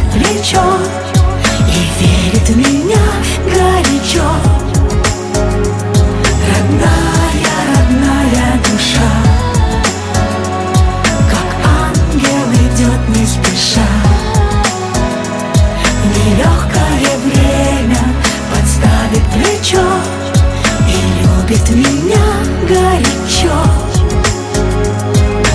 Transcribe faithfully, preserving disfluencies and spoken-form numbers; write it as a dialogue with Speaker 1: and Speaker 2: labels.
Speaker 1: плечо и верит в меня горячо. Родная, родная душа, как ангел идет не спеша. В нелегкое время подставит плечо и любит меня.